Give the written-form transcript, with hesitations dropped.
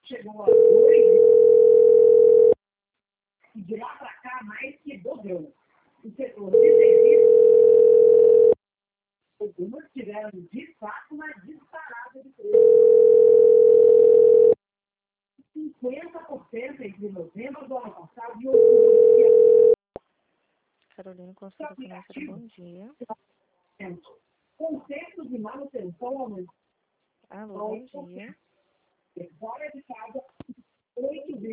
chegou a 2, e de lá para cá mais que dobrou. O setor de serviços, algumas tiveram de fato uma disparada de preço. 50% entre novembro do ano passado e outubro. Carolina, consulta financeira, bom dia. Consertos de manutenção aumentou. Alô, bom dia. Fora de casa, 8 vezes.